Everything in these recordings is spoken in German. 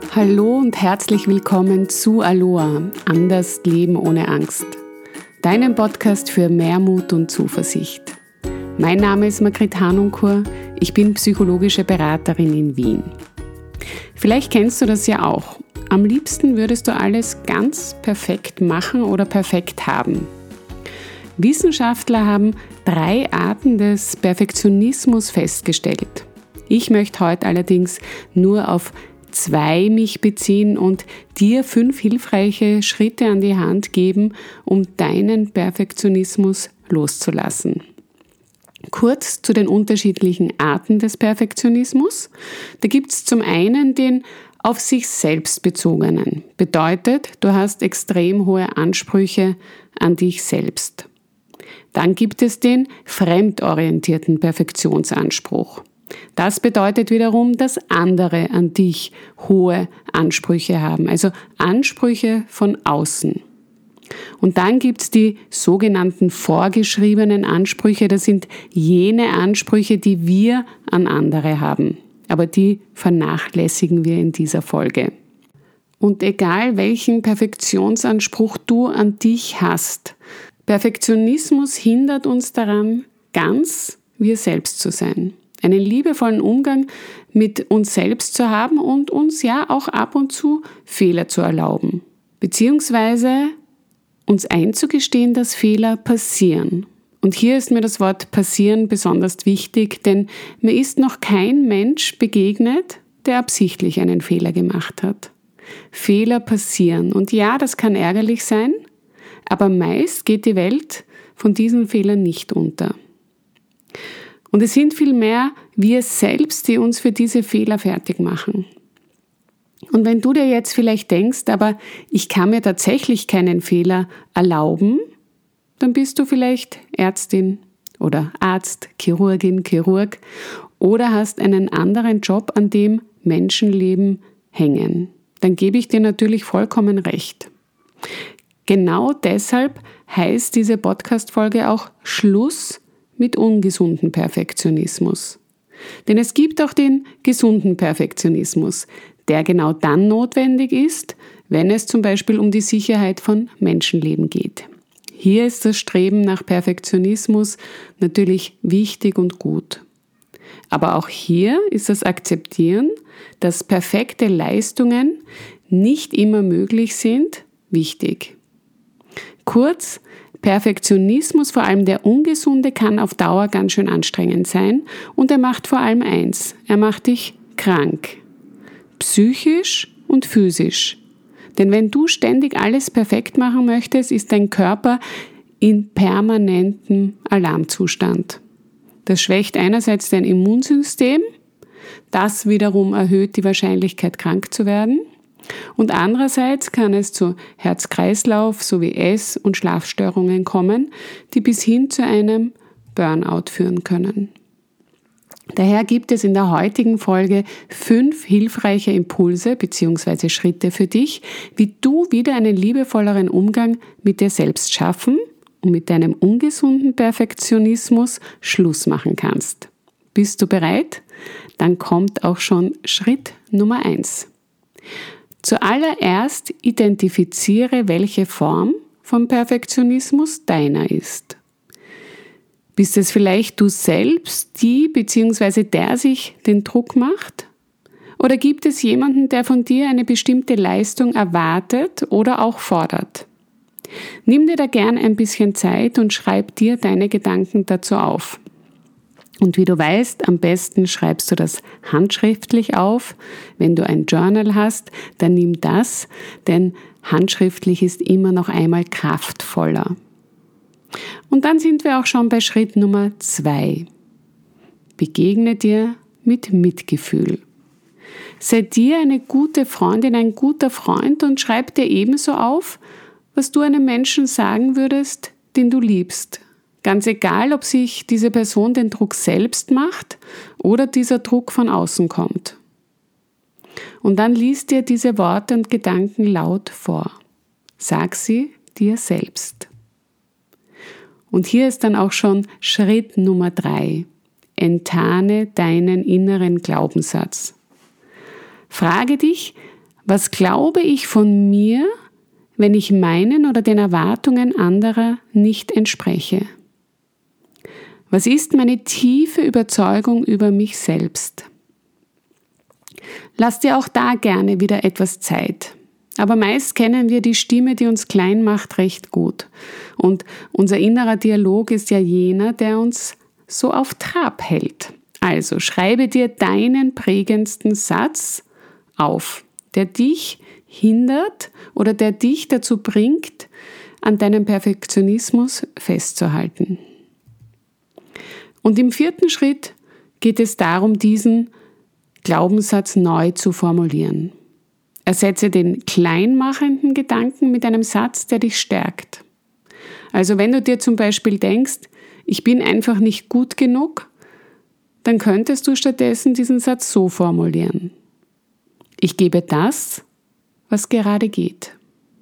Hallo und herzlich willkommen zu Aloha, anders leben ohne Angst. Deinem Podcast für mehr Mut und Zuversicht. Mein Name ist Margrit Hanunkur, ich bin psychologische Beraterin in Wien. Vielleicht kennst du das ja auch. Am liebsten würdest du alles ganz perfekt machen oder perfekt haben. Wissenschaftler haben 3 Arten des Perfektionismus festgestellt. Ich möchte heute allerdings nur auf 2 mich beziehen und dir 5 hilfreiche Schritte an die Hand geben, um deinen Perfektionismus loszulassen. Kurz zu den unterschiedlichen Arten des Perfektionismus. Da gibt es zum einen den auf sich selbst bezogenen. Bedeutet, du hast extrem hohe Ansprüche an dich selbst. Dann gibt es den fremdorientierten Perfektionsanspruch. Das bedeutet wiederum, dass andere an dich hohe Ansprüche haben, also Ansprüche von außen. Und dann gibt es die sogenannten vorgeschriebenen Ansprüche, das sind jene Ansprüche, die wir an andere haben, aber die vernachlässigen wir in dieser Folge. Und egal welchen Perfektionsanspruch du an dich hast, Perfektionismus hindert uns daran, ganz wir selbst zu sein. Einen liebevollen Umgang mit uns selbst zu haben und uns ja auch ab und zu Fehler zu erlauben. Beziehungsweise uns einzugestehen, dass Fehler passieren. Und hier ist mir das Wort passieren besonders wichtig, denn mir ist noch kein Mensch begegnet, der absichtlich einen Fehler gemacht hat. Fehler passieren. Und ja, das kann ärgerlich sein, aber meist geht die Welt von diesen Fehlern nicht unter. Und es sind vielmehr wir selbst, die uns für diese Fehler fertig machen. Und wenn du dir jetzt vielleicht denkst, aber ich kann mir tatsächlich keinen Fehler erlauben, dann bist du vielleicht Ärztin oder Arzt, Chirurgin, Chirurg oder hast einen anderen Job, an dem Menschenleben hängen. Dann gebe ich dir natürlich vollkommen recht. Genau deshalb heißt diese Podcast-Folge auch Schluss mit ungesundem Perfektionismus. Denn es gibt auch den gesunden Perfektionismus, der genau dann notwendig ist, wenn es zum Beispiel um die Sicherheit von Menschenleben geht. Hier ist das Streben nach Perfektionismus natürlich wichtig und gut. Aber auch hier ist das Akzeptieren, dass perfekte Leistungen nicht immer möglich sind, wichtig. Kurz, Perfektionismus, vor allem der ungesunde, kann auf Dauer ganz schön anstrengend sein und er macht vor allem eins, er macht dich krank, psychisch und physisch. Denn wenn du ständig alles perfekt machen möchtest, ist dein Körper in permanentem Alarmzustand. Das schwächt einerseits dein Immunsystem, das wiederum erhöht die Wahrscheinlichkeit, krank zu werden. Und andererseits kann es zu Herz-Kreislauf sowie Ess- und Schlafstörungen kommen, die bis hin zu einem Burnout führen können. Daher gibt es in der heutigen Folge 5 hilfreiche Impulse bzw. Schritte für dich, wie du wieder einen liebevolleren Umgang mit dir selbst schaffen und mit deinem ungesunden Perfektionismus Schluss machen kannst. Bist du bereit? Dann kommt auch schon Schritt Nummer 1. Zuallererst identifiziere, welche Form von Perfektionismus deiner ist. Bist es vielleicht du selbst, die bzw. der sich den Druck macht? Oder gibt es jemanden, der von dir eine bestimmte Leistung erwartet oder auch fordert? Nimm dir da gern ein bisschen Zeit und schreib dir deine Gedanken dazu auf. Und wie du weißt, am besten schreibst du das handschriftlich auf. Wenn du ein Journal hast, dann nimm das, denn handschriftlich ist immer noch einmal kraftvoller. Und dann sind wir auch schon bei Schritt Nummer 2. Begegne dir mit Mitgefühl. Sei dir eine gute Freundin, ein guter Freund und schreib dir ebenso auf, was du einem Menschen sagen würdest, den du liebst. Ganz egal, ob sich diese Person den Druck selbst macht oder dieser Druck von außen kommt. Und dann lies dir diese Worte und Gedanken laut vor. Sag sie dir selbst. Und hier ist dann auch schon Schritt Nummer 3. Enttarne deinen inneren Glaubenssatz. Frage dich, Was glaube ich von mir, wenn ich meinen oder den Erwartungen anderer nicht entspreche? Was ist meine tiefe Überzeugung über mich selbst? Lass dir auch da gerne wieder etwas Zeit. Aber meist kennen wir die Stimme, die uns klein macht, recht gut. Und unser innerer Dialog ist ja jener, der uns so auf Trab hält. Also schreibe dir deinen prägendsten Satz auf, der dich hindert oder der dich dazu bringt, an deinem Perfektionismus festzuhalten. Und im 4. Schritt geht es darum, diesen Glaubenssatz neu zu formulieren. Ersetze den kleinmachenden Gedanken mit einem Satz, der dich stärkt. Also wenn du dir zum Beispiel denkst, ich bin einfach nicht gut genug, dann könntest du stattdessen diesen Satz so formulieren. Ich gebe das, was gerade geht.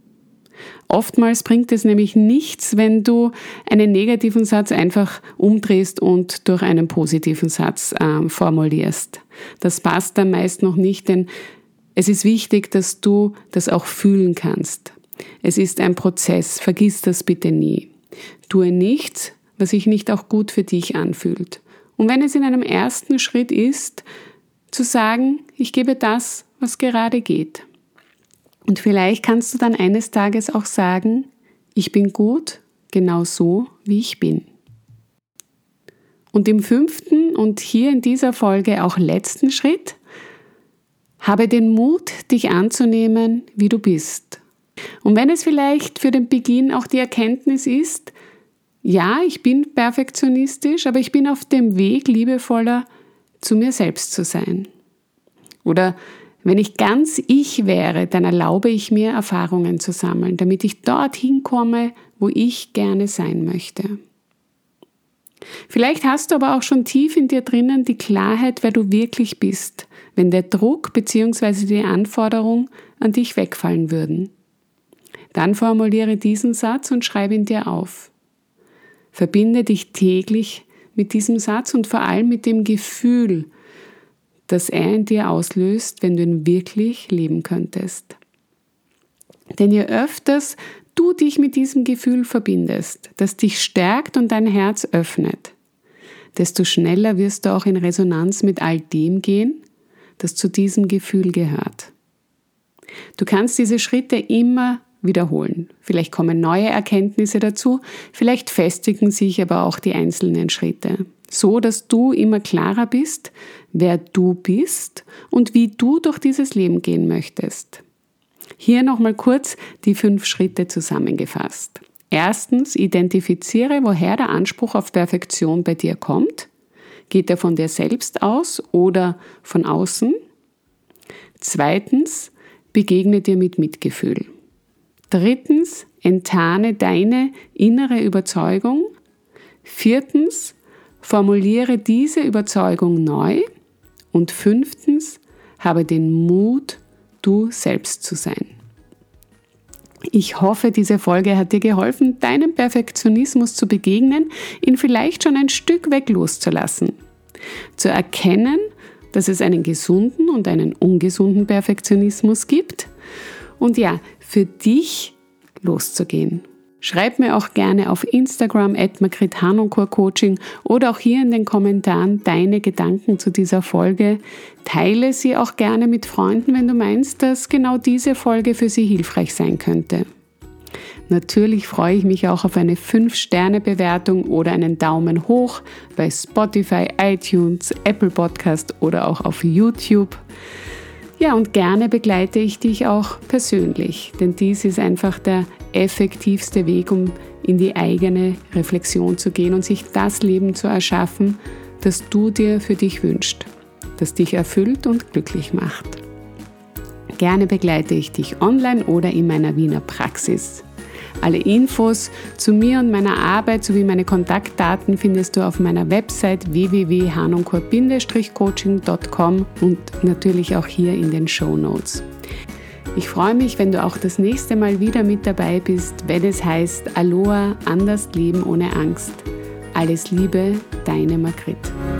Oftmals bringt es nämlich nichts, wenn du einen negativen Satz einfach umdrehst und durch einen positiven Satz formulierst. Das passt dann meist noch nicht, denn es ist wichtig, dass du das auch fühlen kannst. Es ist ein Prozess, vergiss das bitte nie. Tue nichts, was sich nicht auch gut für dich anfühlt. Und wenn es in einem ersten Schritt ist, zu sagen, ich gebe das, was gerade geht. Und vielleicht kannst du dann eines Tages auch sagen, ich bin gut, genau so, wie ich bin. Und im 5. und hier in dieser Folge auch letzten Schritt, habe den Mut, dich anzunehmen, wie du bist. Und wenn es vielleicht für den Beginn auch die Erkenntnis ist, ja, ich bin perfektionistisch, aber ich bin auf dem Weg, liebevoller zu mir selbst zu sein. Oder wenn ich ganz ich wäre, dann erlaube ich mir, Erfahrungen zu sammeln, damit ich dorthin komme, wo ich gerne sein möchte. Vielleicht hast du aber auch schon tief in dir drinnen die Klarheit, wer du wirklich bist, wenn der Druck bzw. die Anforderung an dich wegfallen würden. Dann formuliere diesen Satz und schreibe ihn dir auf. Verbinde dich täglich mit diesem Satz und vor allem mit dem Gefühl, das er in dir auslöst, wenn du ihn wirklich leben könntest. Denn je öfters du dich mit diesem Gefühl verbindest, das dich stärkt und dein Herz öffnet, desto schneller wirst du auch in Resonanz mit all dem gehen, das zu diesem Gefühl gehört. Du kannst diese Schritte immer wiederholen. Vielleicht kommen neue Erkenntnisse dazu, vielleicht festigen sich aber auch die einzelnen Schritte. So, dass du immer klarer bist, wer du bist und wie du durch dieses Leben gehen möchtest. Hier nochmal kurz die 5 Schritte zusammengefasst. Erstens, identifiziere, woher der Anspruch auf Perfektion bei dir kommt. Geht er von dir selbst aus oder von außen? Zweitens, begegne dir mit Mitgefühl. Drittens, enttarne deine innere Überzeugung. Viertens, formuliere diese Überzeugung neu. Und 5, habe den Mut, du selbst zu sein. Ich hoffe, diese Folge hat dir geholfen, deinem Perfektionismus zu begegnen, ihn vielleicht schon ein Stück weg loszulassen. Zu erkennen, dass es einen gesunden und einen ungesunden Perfektionismus gibt und ja, für dich loszugehen. Schreib mir auch gerne auf Instagram @margrethanoncourt-Coaching oder auch hier in den Kommentaren deine Gedanken zu dieser Folge. Teile sie auch gerne mit Freunden, wenn du meinst, dass genau diese Folge für sie hilfreich sein könnte. Natürlich freue ich mich auch auf eine 5-Sterne-Bewertung oder einen Daumen hoch bei Spotify, iTunes, Apple Podcast oder auch auf YouTube. Ja, und gerne begleite ich dich auch persönlich, denn dies ist einfach der effektivste Weg, um in die eigene Reflexion zu gehen und sich das Leben zu erschaffen, das du dir für dich wünschst, das dich erfüllt und glücklich macht. Gerne begleite ich dich online oder in meiner Wiener Praxis. Alle Infos zu mir und meiner Arbeit sowie meine Kontaktdaten findest du auf meiner Website www.hanoncourt-coaching.com und natürlich auch hier in den Shownotes. Ich freue mich, wenn du auch das nächste Mal wieder mit dabei bist, wenn es heißt Aloha, anders leben ohne Angst. Alles Liebe, deine Margret.